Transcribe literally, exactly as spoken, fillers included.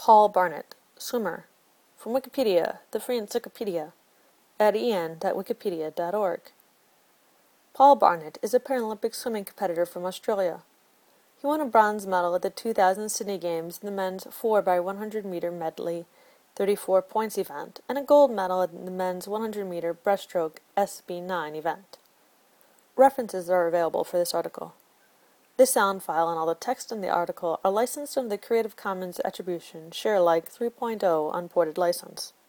Paul Barnett, swimmer. From Wikipedia, the free encyclopedia, at en dot wikipedia dot org. Paul Barnett is a Paralympic swimming competitor from Australia. He won a bronze medal at the two thousand Sydney Games in the men's four by one hundred meter medley thirty-four points event, and a gold medal in the men's one hundred meter breaststroke S B nine event. References are available for this article. This sound file and all the text in the article are licensed under the Creative Commons Attribution Share Alike three point oh Unported license.